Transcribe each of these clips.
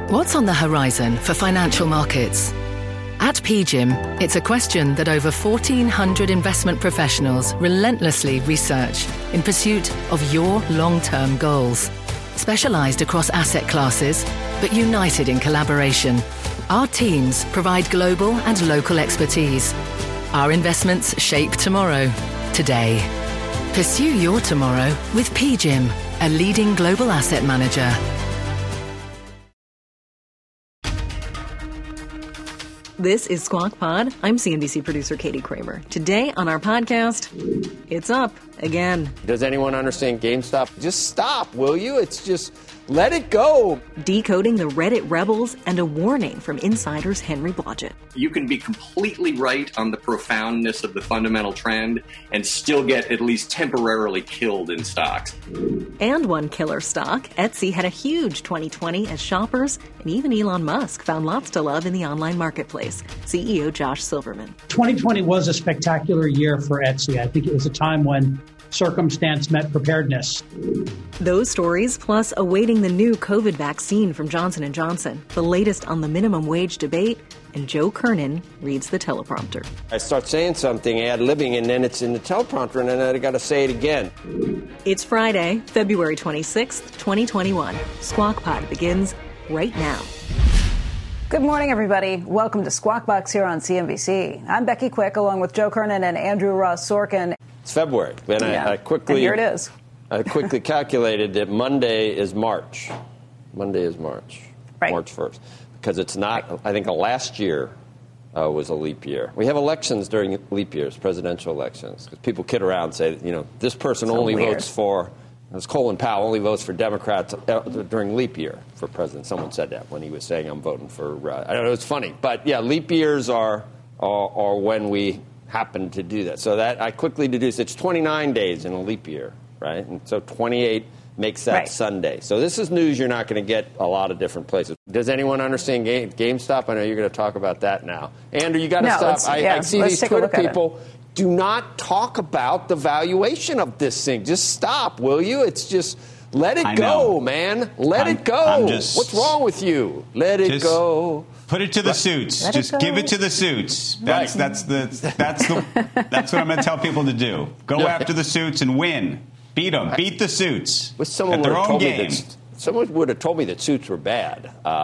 What's on the horizon for financial markets? At PGIM, it's a question that over 1,400 investment professionals relentlessly research in pursuit of your long-term goals. Specialized across asset classes, but united in collaboration, our teams provide global and local expertise. Our investments shape tomorrow, today. Pursue your tomorrow with PGIM, a leading global asset manager. This is Squawk Pod. I'm CNBC producer Katie Kramer. Today on our podcast, it's up again. Does anyone understand GameStop? Just stop, will you? It's just, let it go. Decoding the Reddit rebels and a warning from insiders Henry Blodgett. You can be completely right on the profoundness of the fundamental trend and still get at least temporarily killed in stocks. And one killer stock, Etsy, had a huge 2020 as shoppers and even Elon Musk found lots to love in the online marketplace. CEO Josh Silverman. 2020 was a spectacular year for Etsy. I think it was a time when circumstance met preparedness. Those stories, plus awaiting the new COVID vaccine from Johnson & Johnson, the latest on the minimum wage debate, and Joe Kernan reads the teleprompter. I start saying something, ad-libbing, and then it's in the teleprompter, and then I got to say it again. It's Friday, February 26th, 2021. Squawk Pod begins right now. Good morning, everybody. Welcome to Squawk Box here on CNBC. I'm Becky Quick, along with Joe Kernan and Andrew Ross Sorkin. It's February. And I quickly, and here it is. I quickly calculated that Monday is March. Monday is March. Right. March 1st. Because it's not, I think last year was a leap year. We have elections during leap years, presidential elections. Because people kid around and say, this person so only weird. votes for, as Colin Powell only votes for Democrats during leap year for president. Someone said that when he was saying I'm voting for, I don't know, it's funny. But yeah, leap years are when we happen to do that. So that I quickly deduced it's 29 days in a leap year, right? And so 28 makes that Sunday. So this is news you're not going to get a lot of different places. Does anyone understand GameStop? I know you're going to talk about that now. Andrew, you got to stop. I see these Twitter people. Do not talk about the valuation of this thing. Just stop, will you? It's just, let it go, man. Let it go. What's wrong with you? Let it go. Put it to the suits. Just give it to the suits. That's what I'm going to tell people to do. Go after the suits and win. Beat them. Beat the suits at their own game. Someone would have told me that suits were bad.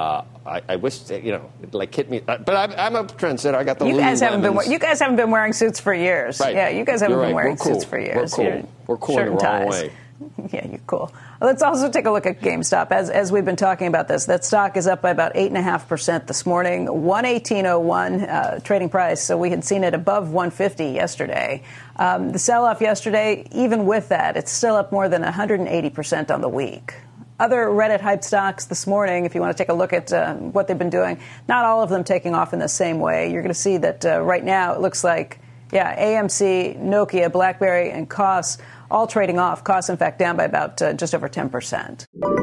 I wish, hit me. But I'm a trendsetter. I got the you guys haven't been wearing suits for years. Right. Yeah, you guys haven't been wearing suits for years. We're cool in the wrong way. Yeah, you're cool. Let's also take a look at GameStop. As we've been talking about this, that stock is up by about 8.5% this morning, 118.01 trading price. So we had seen it above 150 yesterday. The sell-off yesterday, even with that, it's still up more than 180% on the week. Other Reddit hype stocks this morning, if you want to take a look at what they've been doing, not all of them taking off in the same way. You're going to see that right now it looks like, AMC, Nokia, BlackBerry, and Koss all trading off. Koss, in fact, down by about just over 10%.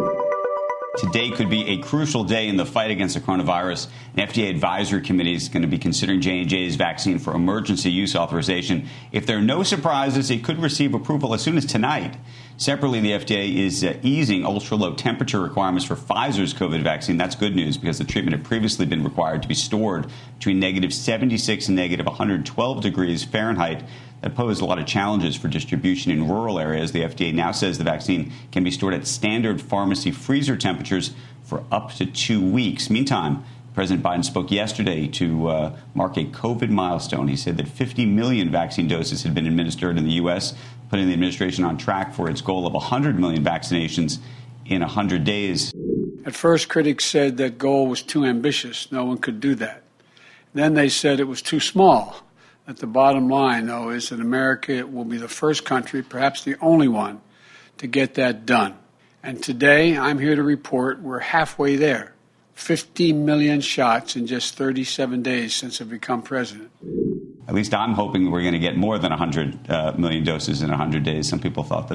Today could be a crucial day in the fight against the coronavirus. An FDA advisory committee is going to be considering J&J's vaccine for emergency use authorization. If there are no surprises, it could receive approval as soon as tonight. Separately, the FDA is easing ultra-low temperature requirements for Pfizer's COVID vaccine. That's good news because the treatment had previously been required to be stored between negative 76 and negative 112 degrees Fahrenheit. That posed a lot of challenges for distribution in rural areas. The FDA now says the vaccine can be stored at standard pharmacy freezer temperatures for up to 2 weeks. Meantime, President Biden spoke yesterday to mark a COVID milestone. He said that 50 million vaccine doses had been administered in the U.S., putting the administration on track for its goal of 100 million vaccinations in 100 days. At first, critics said that goal was too ambitious. No one could do that. Then they said it was too small. That the bottom line, though, is that America will be the first country, perhaps the only one, to get that done. And today, I'm here to report we're halfway there. 50 million shots in just 37 days since I've become president. At least I'm hoping we're going to get more than 100 million doses in 100 days. Some people thought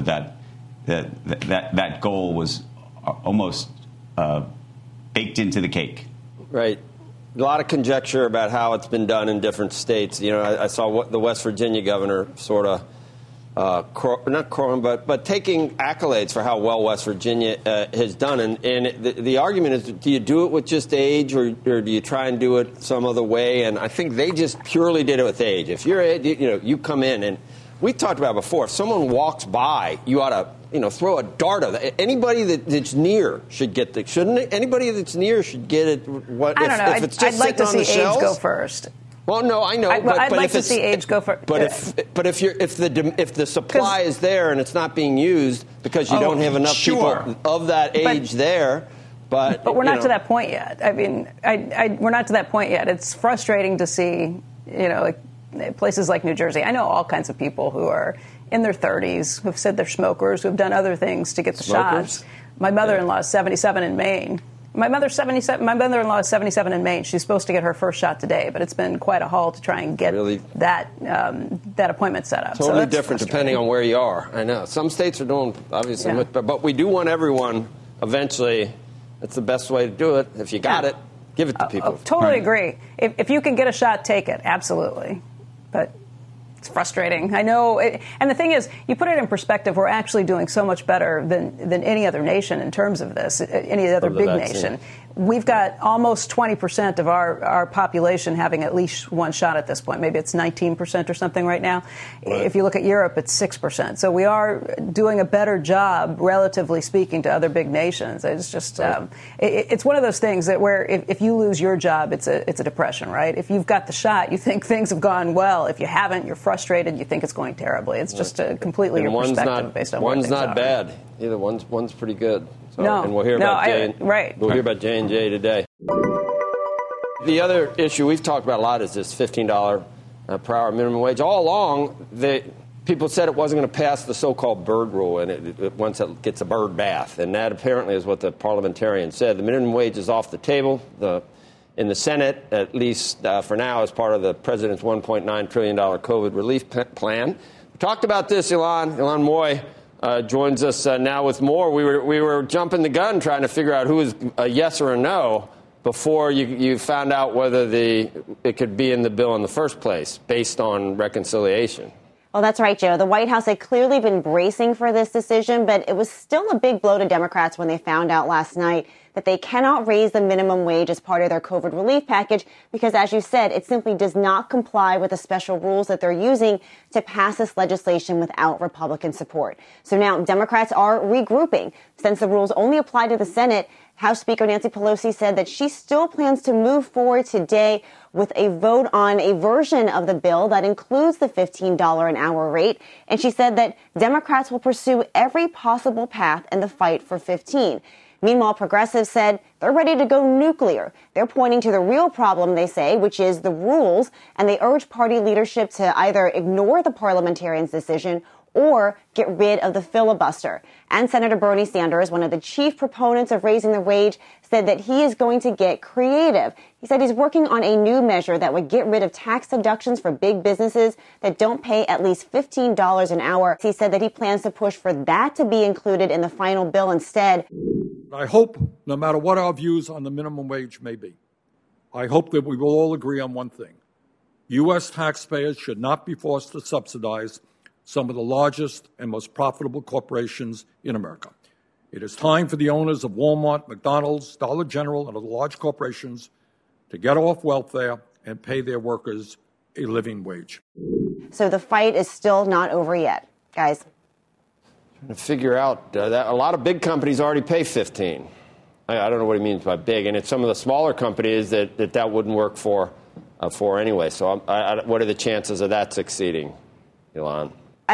that goal was almost baked into the cake. Right. A lot of conjecture about how it's been done in different states. I saw what the West Virginia governor sort of not crowing, but taking accolades for how well West Virginia has done. And the argument is, do you do it with just age, or do you try and do it some other way? And I think they just purely did it with age. If you're, you come in, and we talked about before, if someone walks by, you ought to, throw a dart at it. Anybody that's near should get the, shouldn't it? Anybody that's near should get it. What, I don't know. If it's just I'd like to see age go first. Well, no, I know. I'd like to see age go first. But if the supply is there and it's not being used because you don't have enough people of that age there. But we're not to that point yet. I mean, we're not to that point yet. It's frustrating to see, like places like New Jersey. I know all kinds of people who are in their 30s, who've said they're smokers, who've done other things to get the shots. My mother-in-law is 77 in Maine. My mother-in-law is 77 in Maine. She's supposed to get her first shot today, but it's been quite a haul to try and get that appointment set up. Totally different depending on where you are. I know. Some states are doing, obviously, much better. But we do want everyone, eventually, it's the best way to do it. If you got it, give it to people. Totally agree. If you can get a shot, take it. Absolutely. But it's frustrating. I know. And the thing is, you put it in perspective, we're actually doing so much better than any other nation in terms of this, any other big nation. We've got almost 20% of our population having at least one shot at this point. Maybe it's 19% or something right now. Right. If you look at Europe, it's 6%. So we are doing a better job, relatively speaking, to other big nations. It's just it's one of those things that where if you lose your job, it's a depression, right? If you've got the shot, you think things have gone well. If you haven't, you're frustrated. You think it's going terribly. It's just completely your perspective based on one's what not bad. Either one's pretty good. So, no, and we'll hear about We'll hear about J&J today. The other issue we've talked about a lot is this $15 per hour minimum wage. All along, people said it wasn't going to pass the so-called bird rule, and once it gets a bird bath, and that apparently is what the parliamentarian said. The minimum wage is off the table. In the Senate, at least for now, as part of the president's $1.9 trillion COVID relief plan. We talked about this, Ilan Moy. Joins us now with more. We were jumping the gun trying to figure out who was a yes or a no before you found out whether it could be in the bill in the first place based on reconciliation. Well, that's right, Joe. The White House had clearly been bracing for this decision, but it was still a big blow to Democrats when they found out last night that they cannot raise the minimum wage as part of their COVID relief package because, as you said, it simply does not comply with the special rules that they're using to pass this legislation without Republican support. So now Democrats are regrouping. Since the rules only apply to the Senate, House Speaker Nancy Pelosi said that she still plans to move forward today with a vote on a version of the bill that includes the $15 an hour rate. And she said that Democrats will pursue every possible path in the fight for $15. Meanwhile, progressives said they're ready to go nuclear. They're pointing to the real problem, they say, which is the rules, and they urge party leadership to either ignore the parliamentarians' decision or get rid of the filibuster. And Senator Bernie Sanders, one of the chief proponents of raising the wage, said that he is going to get creative. He said he's working on a new measure that would get rid of tax deductions for big businesses that don't pay at least $15 an hour. He said that he plans to push for that to be included in the final bill instead. I hope, no matter what our views on the minimum wage may be, I hope that we will all agree on one thing. U.S. taxpayers should not be forced to subsidize some of the largest and most profitable corporations in America. It is time for the owners of Walmart, McDonald's, Dollar General, and other large corporations to get off welfare and pay their workers a living wage. So the fight is still not over yet, guys. Trying to figure out that a lot of big companies already pay $15. I don't know what he means by big, and it's some of the smaller companies that wouldn't work for anyway. So what are the chances of that succeeding, Ilan?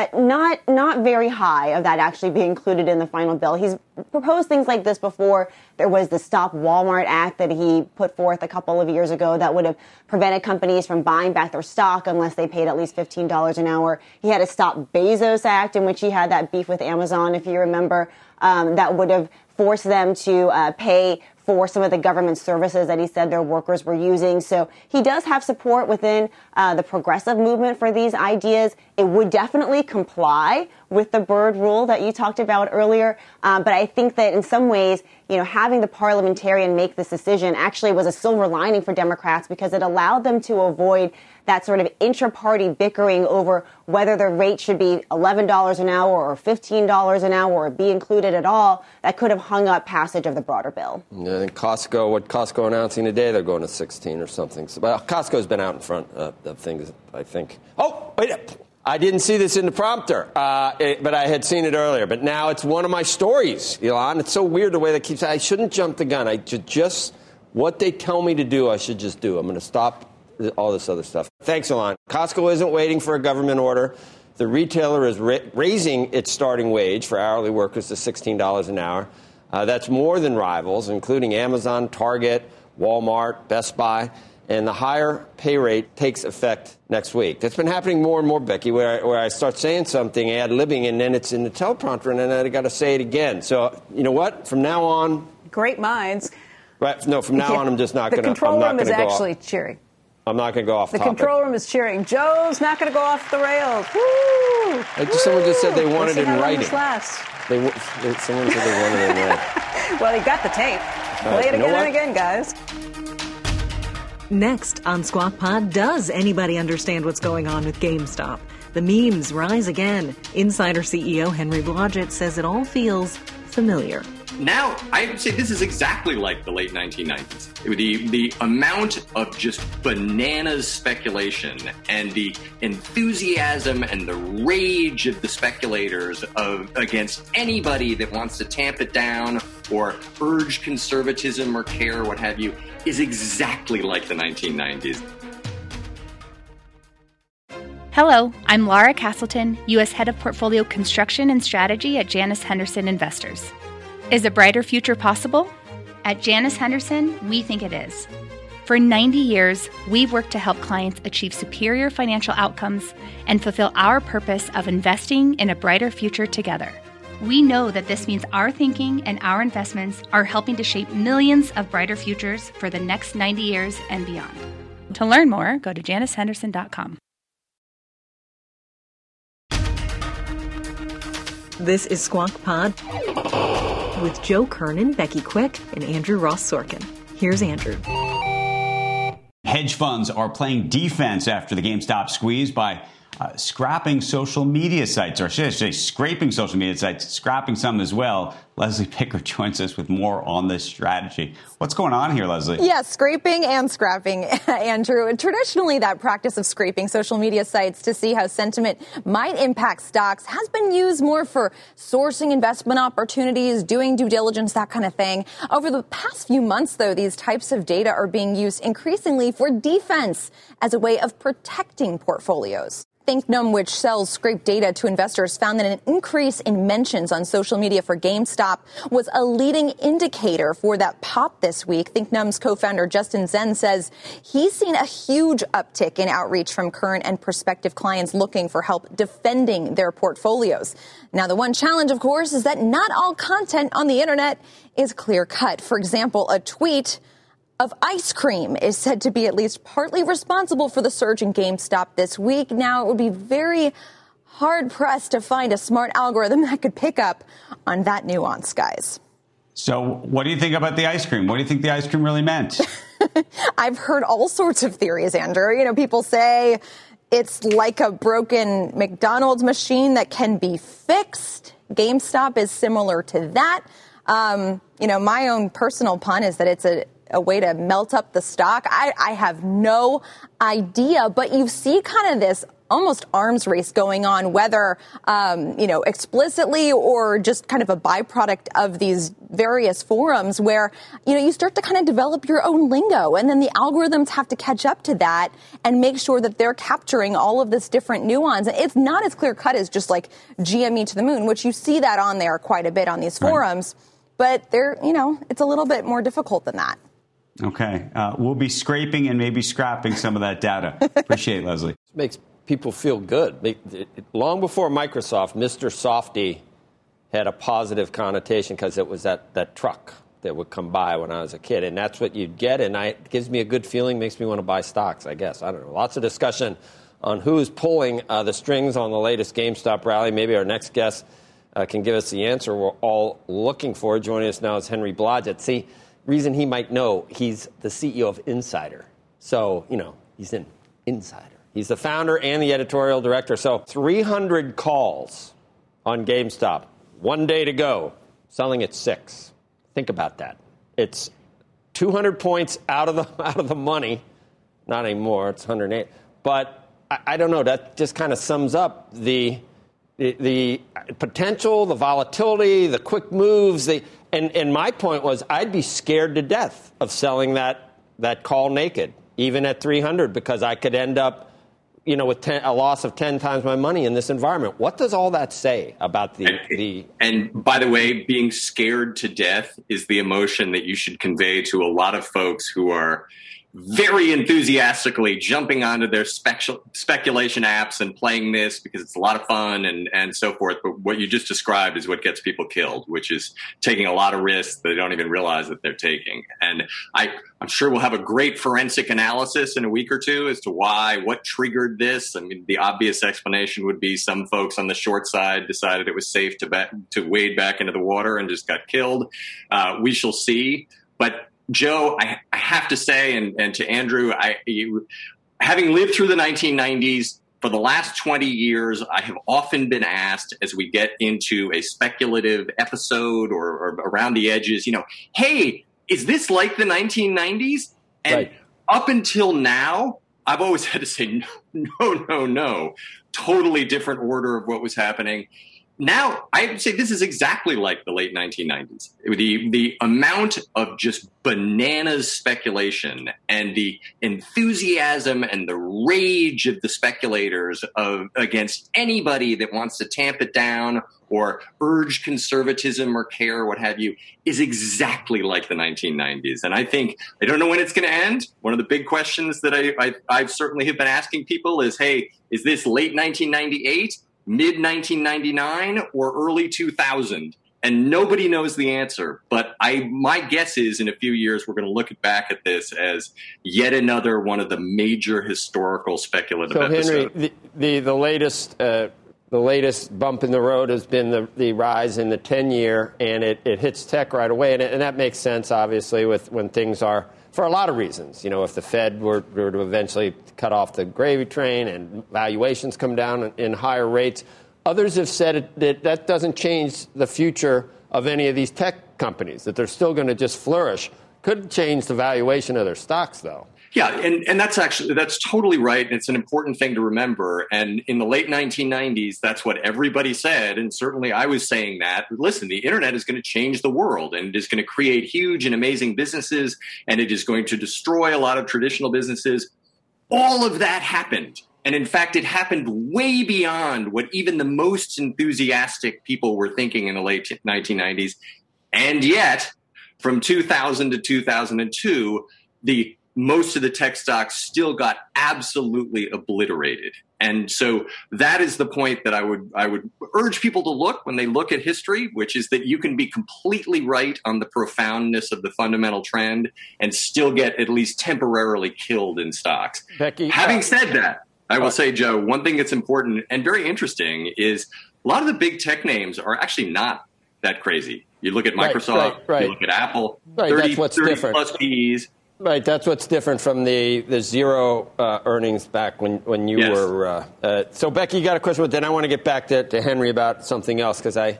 Not very high of that actually being included in the final bill. He's proposed things like this before. There was the Stop Walmart Act that he put forth a couple of years ago that would have prevented companies from buying back their stock unless they paid at least $15 an hour. He had a Stop Bezos Act in which he had that beef with Amazon, if you remember, that would have forced them to pay for some of the government services that he said their workers were using. So he does have support within the progressive movement for these ideas. It would definitely comply with the Byrd rule that you talked about earlier. But I think that in some ways, having the parliamentarian make this decision actually was a silver lining for Democrats because it allowed them to avoid that sort of intra-party bickering over whether the rate should be $11 an hour or $15 an hour or be included at all. That could have hung up passage of the broader bill. Yeah, I think Costco announcing today, they're going to 16 or something. So, well, Costco's been out in front of things, I think. Oh, wait up. I didn't see this in the prompter, but I had seen it earlier. But now it's one of my stories, Elon. It's so weird the way that keeps. I shouldn't jump the gun. What they tell me to do, I should just do. I'm going to stop all this other stuff. Thanks, Elon. Costco isn't waiting for a government order. The retailer is raising its starting wage for hourly workers to $16 an hour. That's more than rivals, including Amazon, Target, Walmart, Best Buy. And the higher pay rate takes effect next week. That's been happening more and more, Becky, where I start saying something, ad-libbing, and then it's in the teleprompter, and then I got to say it again. So, you know what? From now on... Great minds. Right. No, from now on, I'm just not going to... The control room is actually cheering. I'm not going to go off topic. The control room is cheering. Joe's not going to go off the rails. Woo! Someone just said they wanted it in writing. Someone said they wanted it in writing. Well, he got the tape. Play it again and again, guys. Next on Squawk Pod, does anybody understand what's going on with GameStop? The memes rise again. Insider CEO Henry Blodgett says it all feels familiar. Now, I would say this is exactly like the late 1990s. The amount of just bananas speculation and the enthusiasm and the rage of the speculators against anybody that wants to tamp it down or urge conservatism or care or what have you is exactly like the 1990s. Hello, I'm Laura Castleton, U.S. Head of Portfolio Construction and Strategy at Janus Henderson Investors. Is a brighter future possible? At Janus Henderson, we think it is. For 90 years, we've worked to help clients achieve superior financial outcomes and fulfill our purpose of investing in a brighter future together. We know that this means our thinking and our investments are helping to shape millions of brighter futures for the next 90 years and beyond. To learn more, go to janushenderson.com. This is Squawk Pod with Joe Kernan, Becky Quick, and Andrew Ross Sorkin. Here's Andrew. Hedge funds are playing defense after the GameStop squeeze by scrapping social media sites, or should I say scraping social media sites, scrapping some as well. Leslie Picker joins us with more on this strategy. What's going on here, Leslie? Yeah, scraping and scrapping, Andrew. Traditionally, that practice of scraping social media sites to see how sentiment might impact stocks has been used more for sourcing investment opportunities, doing due diligence, that kind of thing. Over the past few months, though, these types of data are being used increasingly for defense as a way of protecting portfolios. ThinkNum, which sells scraped data to investors, found that an increase in mentions on social media for GameStop was a leading indicator for that pop this week. ThinkNum's co-founder Justin Zen says he's seen a huge uptick in outreach from current and prospective clients looking for help defending their portfolios. Now, the one challenge, of course, is that not all content on the internet is clear-cut. For example, a tweet of ice cream is said to be at least partly responsible for the surge in GameStop this week. Now, it would be very hard-pressed to find a smart algorithm that could pick up on that nuance, guys. So what do you think about the ice cream? What do you think the ice cream really meant? I've heard all sorts of theories, Andrew. You know, people say it's like a broken McDonald's machine that can be fixed. GameStop is similar to that. My own personal pun is that it's a way to melt up the stock. I have no idea, but you see kind of this almost arms race going on, whether, explicitly or just kind of a byproduct of these various forums where, you start to kind of develop your own lingo, and then the algorithms have to catch up to that and make sure that they're capturing all of this different nuance. It's not as clear cut as just like GME to the moon, which you see that on there quite a bit on these forums, but it's a little bit more difficult than that. Okay. We'll be scraping and maybe scrapping some of that data. Appreciate it, Leslie. It makes people feel good. Long before Microsoft, Mr. Softy had a positive connotation because it was that truck that would come by when I was a kid. And that's what you'd get. And it gives me a good feeling, makes me want to buy stocks, I guess. I don't know. Lots of discussion on who's pulling the strings on the latest GameStop rally. Maybe our next guest can give us the answer we're all looking for. Joining us now is Henry Blodgett. See, reason he might know, he's the CEO of Insider. So, he's an insider. He's the founder and the editorial director. So 300 calls on GameStop. 1 day to go. Selling at 6. Think about that. It's 200 points out of the money. Not anymore. It's 108. But I don't know. That just kind of sums up the potential, the volatility, the quick moves. And my point was I'd be scared to death of selling that call naked, even at 300, because I could end up with a loss of 10 times my money in this environment. What does all that say about the... And by the way, being scared to death is the emotion that you should convey to a lot of folks who are very enthusiastically jumping onto their speculation apps and playing this because it's a lot of fun and so forth. But what you just described is what gets people killed, which is taking a lot of risks that they don't even realize that they're taking. And I'm sure we'll have a great forensic analysis in a week or two as to what triggered this. I mean, the obvious explanation would be some folks on the short side decided it was safe to wade back into the water and just got killed. We shall see. But Joe, I have to say, and to Andrew, having lived through the 1990s, for the last 20 years, I have often been asked as we get into a speculative episode or around the edges, hey, is this like the 1990s? And right. Up until now, I've always had to say, no. Totally different order of what was happening. Now, I would say this is exactly like the late 1990s. The amount of just bananas speculation and the enthusiasm and the rage of the speculators against anybody that wants to tamp it down or urge conservatism or care or what have you is exactly like the 1990s. And I don't know when it's going to end. One of the big questions that I certainly have been asking people is, hey, is this late 1998? Mid-1999 or early 2000? And nobody knows the answer. But my guess is in a few years, we're going to look back at this as yet another one of the major historical speculative episodes. So, Henry, the latest bump in the road has been the rise in the 10-year, and it hits tech right away. And that makes sense, obviously, when things are, for a lot of reasons. If the Fed were to eventually cut off the gravy train and valuations come down in higher rates. Others have said that doesn't change the future of any of these tech companies, that they're still going to just flourish. Could change the valuation of their stocks, though. Yeah, and that's totally right. And it's an important thing to remember. And in the late 1990s, that's what everybody said. And certainly I was saying that. Listen, the internet is going to change the world and it is going to create huge and amazing businesses. And it is going to destroy a lot of traditional businesses. All of that happened. And in fact, it happened way beyond what even the most enthusiastic people were thinking in the late 1990s. And yet, from 2000 to 2002, most of the tech stocks still got absolutely obliterated. And so that is the point that I would urge people to look when they look at history, which is that you can be completely right on the profoundness of the fundamental trend and still get at least temporarily killed in stocks. Becky, having said that, I will say, Joe, one thing that's important and very interesting is a lot of the big tech names are actually not that crazy. You look at Microsoft, right. You look at Apple, right, 30 different. plus PEs. Right, that's what's different from the zero earnings back when you were. So, Becky, you got a question, but then I want to get back to Henry about something else because I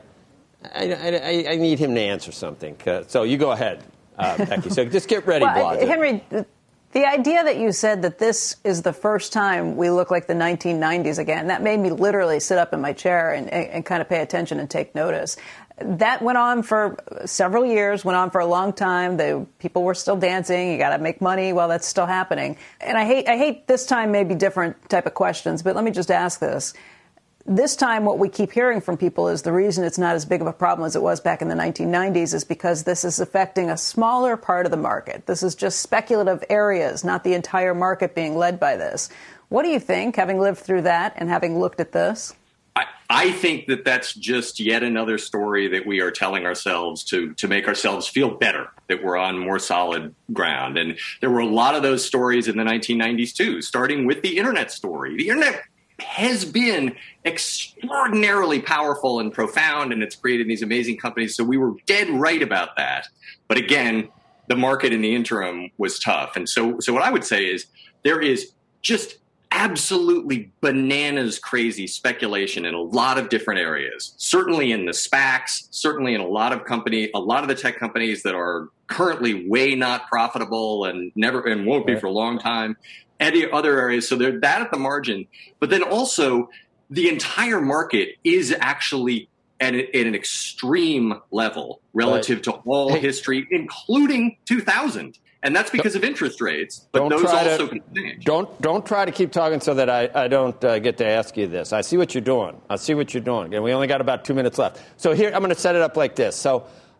need him to answer something. So you go ahead, Becky. So just get ready, Blodgett. Henry, the idea that you said that this is the first time we look like the 1990s again, that made me literally sit up in my chair and kind of pay attention and take notice. That went on for several years, went on for a long time. The people were still dancing. You got to make money while that's still happening. And I hate this time maybe different type of questions, but let me just ask this. This time, what we keep hearing from people is the reason it's not as big of a problem as it was back in the 1990s is because this is affecting a smaller part of the market. This is just speculative areas, not the entire market being led by this. What do you think, having lived through that and having looked at this? I think that that's just yet another story that we are telling ourselves to make ourselves feel better, that we're on more solid ground. And there were a lot of those stories in the 1990s, too, starting with the Internet story. The Internet has been extraordinarily powerful and profound, and it's created these amazing companies. So we were dead right about that. But again, the market in the interim was tough. And so what I would say is there is just absolutely bananas crazy speculation in a lot of different areas, certainly in the SPACs, certainly in a lot of the tech companies that are currently way not profitable and won't be for a long time, and other areas. So there's that at the margin. But then also the entire market is actually at an extreme level relative to all history, including 2000. And that's because of interest rates, but those also can change. Don't try to keep talking so that I don't get to ask you this. I see what you're doing. And we only got about 2 minutes left. So here, I'm going to set it up like this. So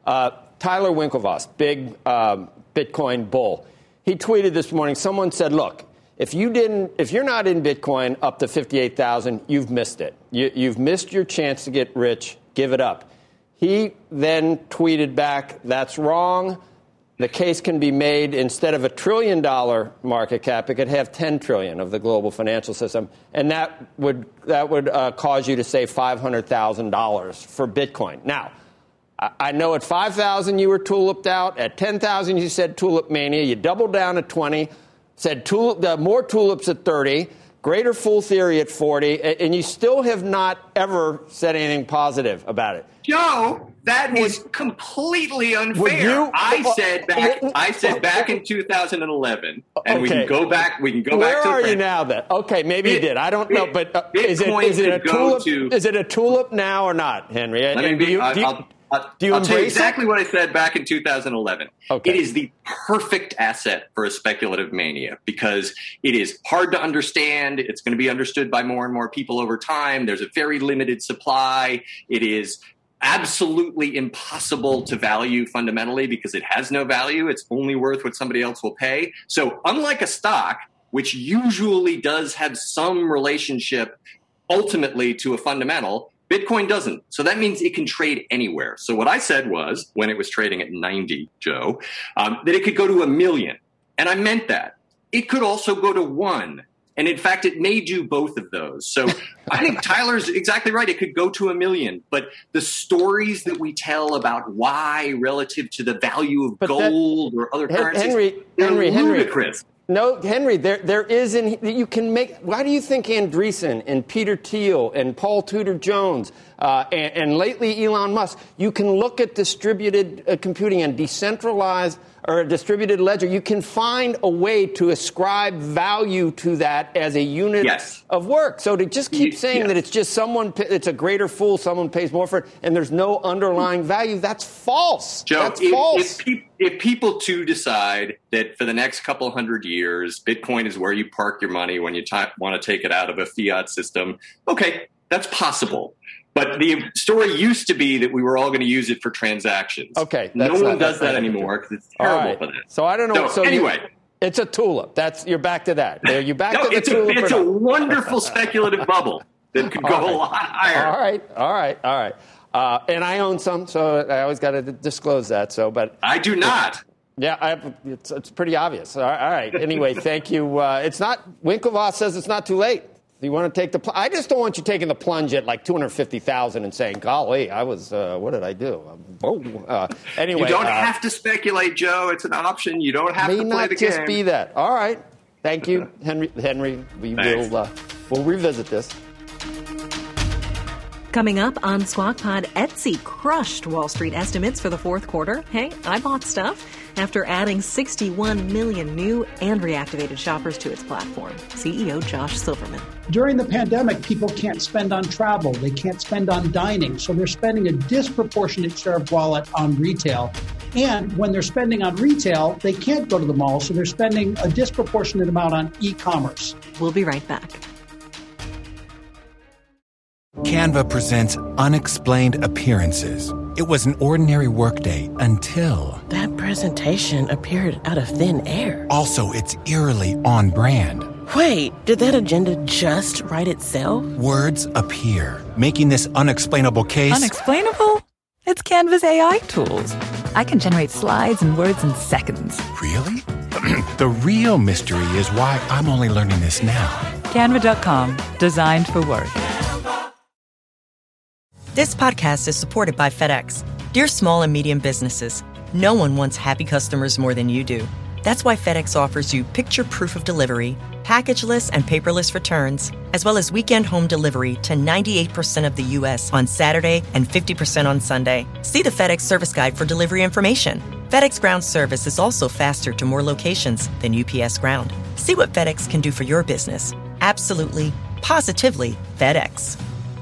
Tyler Winklevoss, big Bitcoin bull, he tweeted this morning. Someone said, look, if you're not in Bitcoin up to 58,000, you've missed it. You've missed your chance to get rich. Give it up. He then tweeted back, that's wrong. The case can be made instead of $1 trillion market cap, it could have 10 trillion of the global financial system, and that would cause you to save $500,000 for Bitcoin. Now, I know at 5,000 you were tuliped out. At 10,000 you said tulip mania. You doubled down at 20, said more tulips at 30, greater fool theory at 40, and you still have not ever said anything positive about it. Joe, that is completely unfair. I said back in 2011, and we can go back. Where are you now? Then maybe you did. I don't know, but is it a tulip? Is it a tulip now or not, Henry? I'll tell you exactly what I said back in 2011. Okay. It is the perfect asset for a speculative mania because it is hard to understand. It's going to be understood by more and more people over time. There's a very limited supply. It is absolutely impossible to value fundamentally because it has no value. It's only worth what somebody else will pay. So unlike a stock, which usually does have some relationship ultimately to a fundamental, Bitcoin doesn't. So that means it can trade anywhere. So what I said was, when it was trading at 90, Joe, that it could go to 1 million. And I meant that. It could also go to 1. And in fact, it may do both of those. So I think Tyler's exactly right. It could go to 1 million. But the stories that we tell about why relative to the value of gold or other currencies, they're ludicrous. No, Henry, there is, you can make, why do you think Andreessen and Peter Thiel and Paul Tudor Jones and lately Elon Musk, you can look at distributed computing and decentralized or a distributed ledger. You can find a way to ascribe value to that as a unit of work. So to just keep saying that it's just it's a greater fool, someone pays more for it, and there's no underlying value, that's false. Joe, that's false. If people, too, decide that for the next couple hundred years, Bitcoin is where you park your money when you want to take it out of a fiat system, okay, that's possible. But the story used to be that we were all going to use it for transactions. Okay. No one does that anymore because it's terrible for that. So I don't know. So anyway. It's a tulip. You're back to that. You're back to the tulip. It's a wonderful speculative bubble that could go a lot higher. All right. And I own some, so I always got to disclose that. But I do not. Yeah, it's pretty obvious. All right. Anyway, thank you. It's not. Winklevoss says it's not too late. You want to take the plunge? I just don't want you taking the plunge at like 250,000 and saying, golly, I was, what did I do? Anyway. You don't have to speculate, Joe. It's an option. You don't have to play the game. May not just be that. All right. Thank you, Henry. We'll revisit this. Coming up on Squawk Pod, Etsy crushed Wall Street estimates for the fourth quarter. Hey, I bought stuff after adding 61 million new and reactivated shoppers to its platform. CEO Josh Silverman. During the pandemic, people can't spend on travel. They can't spend on dining. So they're spending a disproportionate share of wallet on retail. And when they're spending on retail, they can't go to the mall. So they're spending a disproportionate amount on e-commerce. We'll be right back. Canva presents Unexplained Appearances. It was an ordinary workday until... that presentation appeared out of thin air. Also, it's eerily on brand. Wait, did that agenda just write itself? Words appear, making this unexplainable case... Unexplainable? It's Canva's AI tools. I can generate slides and words in seconds. Really? The real mystery is why I'm only learning this now. Canva.com, designed for work. This podcast is supported by FedEx. Dear small and medium businesses, no one wants happy customers more than you do. That's why FedEx offers you picture proof of delivery, packageless and paperless returns, as well as weekend home delivery to 98% of the U.S. on Saturday and 50% on Sunday. See the FedEx service guide for delivery information. FedEx Ground service is also faster to more locations than UPS Ground. See what FedEx can do for your business. Absolutely, positively FedEx.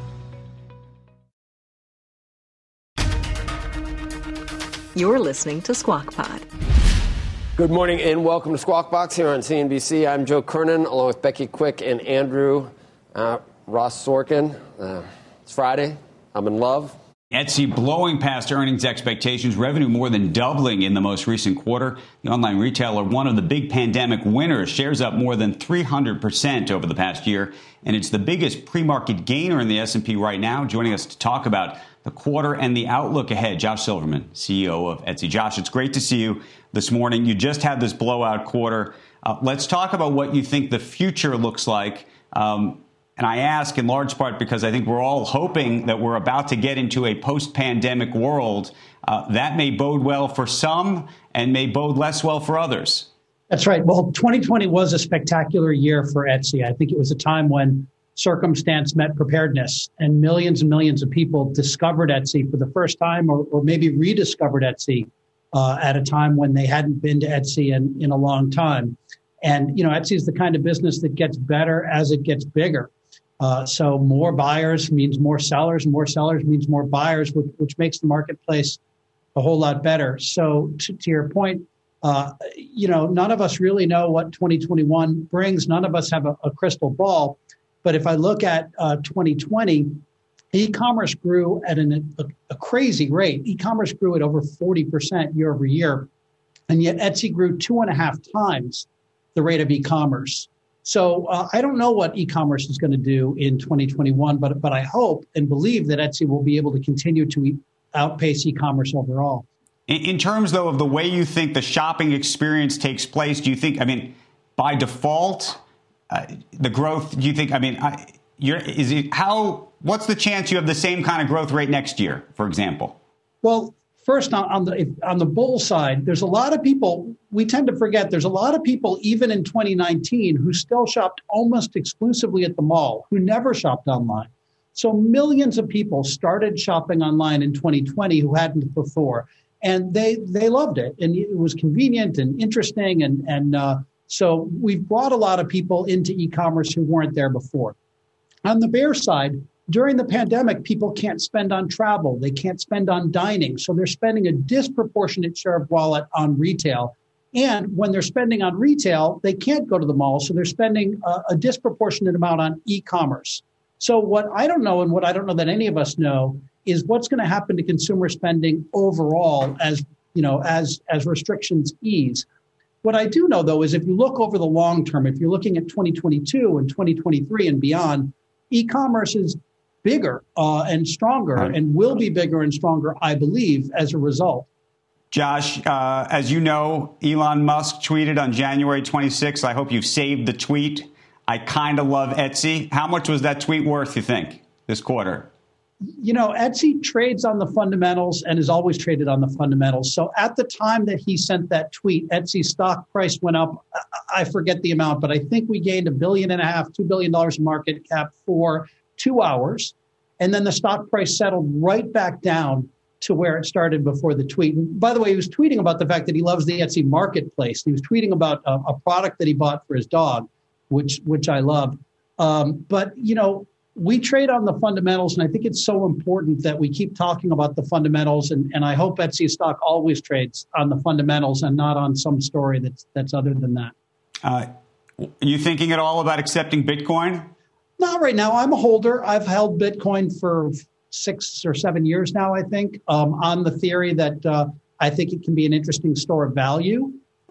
You're listening to Squawk Pod. Good morning and welcome to Squawk Box here on CNBC. I'm Joe Kernan along with Becky Quick and Andrew Ross Sorkin. It's Friday. I'm in love. Etsy blowing past earnings expectations, revenue more than doubling in the most recent quarter. The online retailer, one of the big pandemic winners, shares up more than 300% over the past year. And it's the biggest pre-market gainer in the S&P right now. Joining us to talk about the quarter and the outlook ahead, Josh Silverman, CEO of Etsy. Josh, it's great to see you this morning. You just had this blowout quarter. Let's talk about what you think the future looks like. And I ask in large part because I think we're all hoping that we're about to get into a post-pandemic world. That may bode well for some and may bode less well for others. That's right. Well, 2020 was a spectacular year for Etsy. I think it was a time when circumstance met preparedness and millions of people discovered Etsy for the first time or maybe rediscovered Etsy at a time when they hadn't been to Etsy in a long time. And, you know, Etsy is the kind of business that gets better as it gets bigger. So more buyers means more sellers means more buyers, which makes the marketplace a whole lot better. So to your point, you know, none of us really know what 2021 brings. None of us have a crystal ball. But if I look at 2020, e-commerce grew at a crazy rate. E-commerce grew at over 40% year over year. And yet Etsy grew 2.5 times the rate of e-commerce. So I don't know what e-commerce is going to do in 2021, but I hope and believe that Etsy will be able to continue to outpace e-commerce overall. In terms, though, of the way you think the shopping experience takes place, do you think, I mean, by default, the growth, do you think, I mean, what's the chance you have the same kind of growth rate next year, for example? Well, first, on the bull side, there's a lot of people, we tend to forget, there's a lot of people, even in 2019, who still shopped almost exclusively at the mall, who never shopped online. So millions of people started shopping online in 2020 who hadn't before. And they loved it. And it was convenient and interesting. And so we've brought a lot of people into e-commerce who weren't there before. On the bear side, during the pandemic, people can't spend on travel. They can't spend on dining. So they're spending a disproportionate share of wallet on retail. And when they're spending on retail, they can't go to the mall. So they're spending a disproportionate amount on e-commerce. So what I don't know, and what I don't know that any of us know, is what's going to happen to consumer spending overall as, you know, as restrictions ease. What I do know, though, is if you look over the long term, if you're looking at 2022 and 2023 and beyond, e-commerce is bigger and stronger and will be bigger and stronger, I believe, as a result. Josh, as you know, Elon Musk tweeted on January 26th, I hope you've saved the tweet, I kind of love Etsy. How much was that tweet worth, you think, this quarter? You know, Etsy trades on the fundamentals and has always traded on the fundamentals. So at the time that he sent that tweet, Etsy's stock price went up. I forget the amount, but I think we gained $1.5 billion, $2 billion in market cap for 2 hours. And then the stock price settled right back down to where it started before the tweet. And by the way, he was tweeting about the fact that he loves the Etsy marketplace. He was tweeting about a product that he bought for his dog, which I love. But, you know, we trade on the fundamentals, and I think it's so important that we keep talking about the fundamentals. And I hope Etsy stock always trades on the fundamentals and not on some story that's other than that. Are you thinking at all about accepting Bitcoin? Not right now. I'm a holder. I've held Bitcoin for 6 or 7 years now, I think, on the theory that I think it can be an interesting store of value.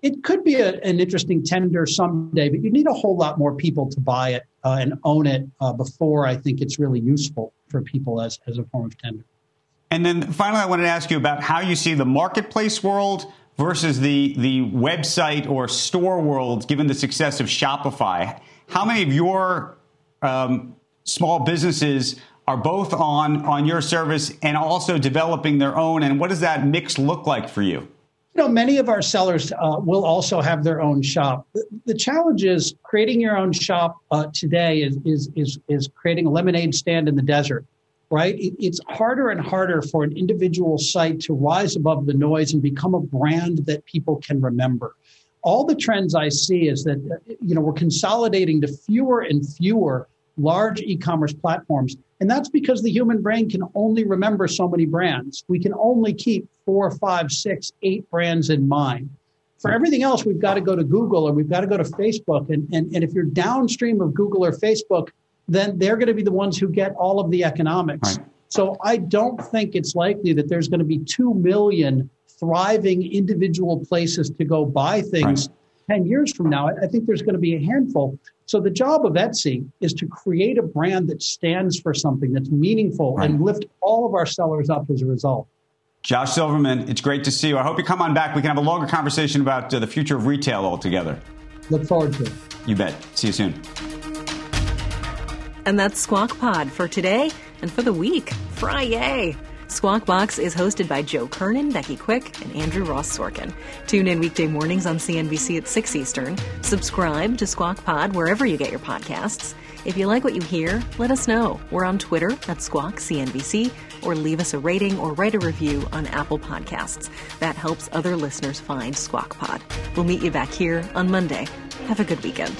It could be an interesting tender someday, but you need a whole lot more people to buy it and own it before I think it's really useful for people as a form of tender. And then finally, I wanted to ask you about how you see the marketplace world versus the website or store world, given the success of Shopify. How many of your small businesses are both on your service and also developing their own? And what does that mix look like for you? Many of our sellers will also have their own shop. The challenge is creating your own shop today is creating a lemonade stand in the desert, right? It's harder and harder for an individual site to rise above the noise and become a brand that people can remember. All the trends I see is that, we're consolidating to fewer and fewer large e-commerce platforms. And that's because the human brain can only remember so many brands. We can only keep 4, 5, 6, 8 brands in mind. For everything else, we've got to go to Google or we've got to go to Facebook. And if you're downstream of Google or Facebook, then they're going to be the ones who get all of the economics. Right. So I don't think it's likely that there's going to be 2 million thriving individual places to go buy things 10 years from now. I think there's going to be a handful. So the job of Etsy is to create a brand that stands for something that's meaningful and lift all of our sellers up as a result. Josh Silverman, it's great to see you. I hope you come on back. We can have a longer conversation about the future of retail altogether. Look forward to it. You bet. See you soon. And that's Squawk Pod for today and for the week. Friday. Squawk Box is hosted by Joe Kernan, Becky Quick, and Andrew Ross Sorkin. Tune in weekday mornings on CNBC at 6 Eastern. Subscribe to Squawk Pod wherever you get your podcasts. If you like what you hear, let us know. We're on Twitter at Squawk CNBC, or leave us a rating or write a review on Apple Podcasts. That helps other listeners find Squawk Pod. We'll meet you back here on Monday. Have a good weekend.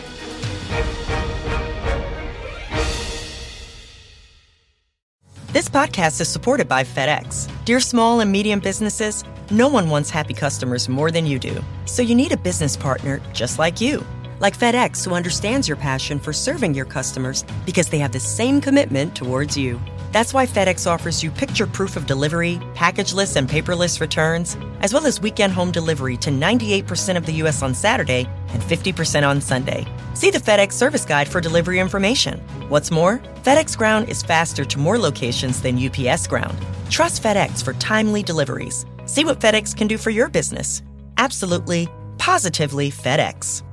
This podcast is supported by FedEx. Dear small and medium businesses, no one wants happy customers more than you do. So you need a business partner just like you. Like FedEx, who understands your passion for serving your customers because they have the same commitment towards you. That's why FedEx offers you picture proof of delivery, packageless and paperless returns, as well as weekend home delivery to 98% of the U.S. on Saturday and 50% on Sunday. See the FedEx service guide for delivery information. What's more, FedEx Ground is faster to more locations than UPS Ground. Trust FedEx for timely deliveries. See what FedEx can do for your business. Absolutely, positively FedEx.